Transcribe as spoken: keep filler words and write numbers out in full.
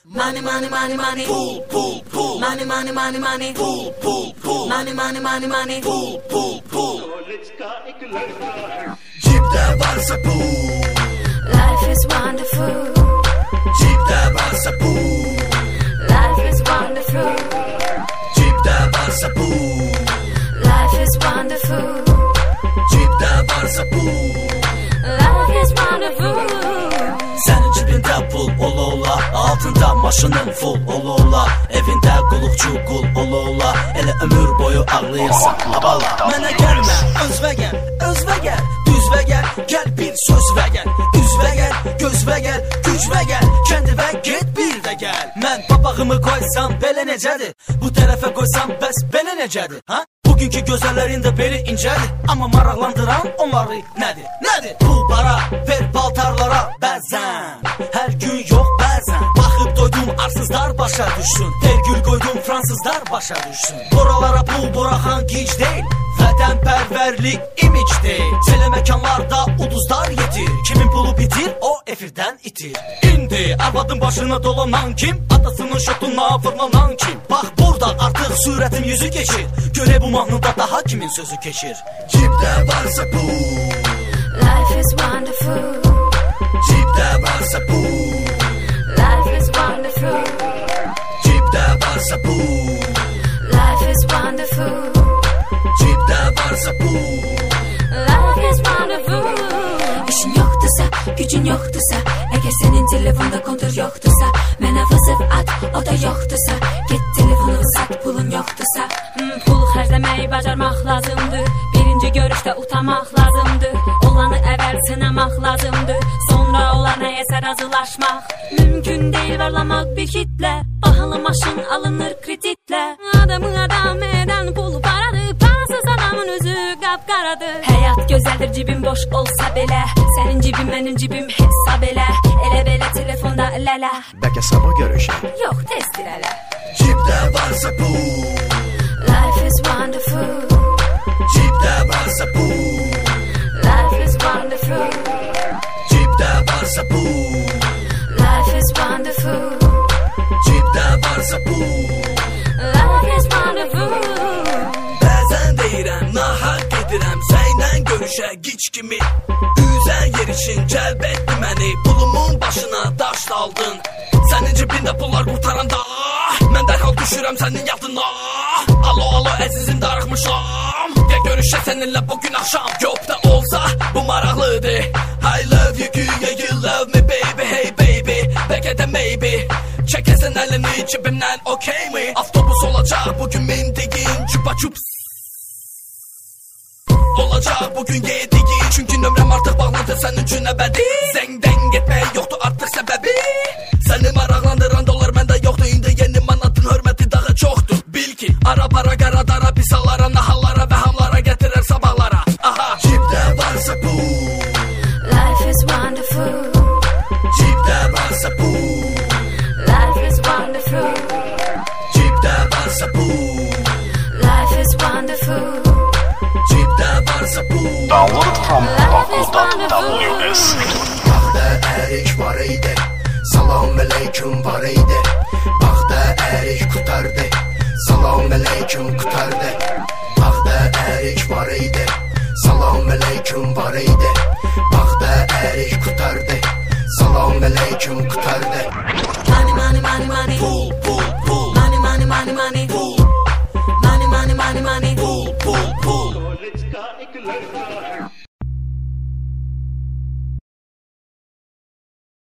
Money, money, money, money. Pul, pul, pul. Money, money, money, money. Pul, pul, pul. Money, money, money, money. Pul, pul, pul. Cipte varsa pul. Life is wonderful. Cipte varsa pul. Life is wonderful. Cipte varsa pul. Life is wonderful. Cipte varsa pul. Life is wonderful. Sənin cibində pul ola ola, altında maşının full ola ola, evində qulluqçu qul ola ola, elə ömür boyu ağlayırsan abala. Mənə gəlmə, özvə gəl, özvə gəl, düzvə gəl, gəl bir sözvə gəl, üzvə gəl, gözvə gəl, gücvə gəl, kəndivə get bir də gəl. Mən papağımı qoysam belə necədir, bu tərəfə qoysam bəs belə necədir, ha? Bugünkü gözəllərin də beli incədir, amma maraqlandıran onları nədir, nədir? Pul para, ver paltarlara bəzən, hər gün yox bəzən. Baxıb doydum arsızlar başa düşsün, vergül qoydum fransızlar başa düşsün. Buralara pul buraxan gic deyil, vətənpərvərlik imic deyil. Çelə məkanlarda uduzlar yetir, kimin pulu bitir o efirdən itir. İndi arvadın başına dolanan kim, atasının şotunla fırlanan kim? Bax burada artıq sürətim yüzü keçir, görə bu mahnıda daha kimin sözü keçir? Cipte varsa pul. Life is wonderful. Cipte varsa pul. Life is wonderful. Cipte varsa pul. Life is wonderful. Cipte varsa pul. Life is wonderful. İşin yoxdursa, gücün yoxdursa, əgər sənin telefonda kontur yoxdursa, mənə vızıf at, o da yoxdursa, get telefonu sat, pulun yoxdursa. hmm, Pul xərcləməyi bacarmaq lazımdır, birinci görüşdə utanmaq lazımdır, olanı əvvəl sınamaq lazımdır, sonra olana isə razılaşmaq. Mümkün deyil varlamaq bir hitlə, bahalı maşın alınır kreditlə. Adamı adam edən pulu paradır, parasız adamın üzü qapqaradır. Həyat gözəldir cibim boş olsa belə, sənin cibim mənim cibim hesab elə, elə belə telefonda lələ. Bəlkə sabah görüşək. Yox tezdir hələ. Cipte varsa pul. Life is wonderful. Cipte varsa pul. Life is wonderful. Cipte varsa pul. Life is wonderful. Cipte varsa pul. Life is wonderful. Bəzən deyirəm, nahaq edirəm, sənlə görüşə gic kimi. Üzən yer için cəlb etdi məni, pulumun başına daş daldın. Sənin cibində pullar qurtaranda, mən dərhal düşürəm sənin yadına. Alo, alo, əzizim darıxmışam, gəl görüşə səninlə bugün axşam. Yox da olsa, bu maraqlıdır. I love you, güya you love me baby, hey baby, bəlkə də maybe. Çəkəsən əlini cibimdən, okey mi? Avtobus olacaq bugün mindiyin, çupa çups olacaq bugün yediyin, çünki nömrəm artıq bağlıdır sənin üçün əbədi. Zəngdən getmək yoxdur artıq səbəbi, səni maraqlandıran dolar məndə yoxdur. İndi yeni manatın hörməti daha çoxdur. Bil ki, ara para qaradara, pisalara, nahallara və hamlara gətirər sabahlara. Aha. Cipte varsa pul. Life is wonderful. Cipte varsa pul. Life is wonderful. Cipte varsa pul. Life is wonderful. Cipte varsa pul. Download from Life is Baku dot W S. Baxda ərik var idi, salam aleyküm var idi. Baxda ərik qutardı, salam aleyküm qutardı. Baxda ərik var idi, salam aleyküm var idi. Baxda ərik qutardı, salam aleyküm qutardı.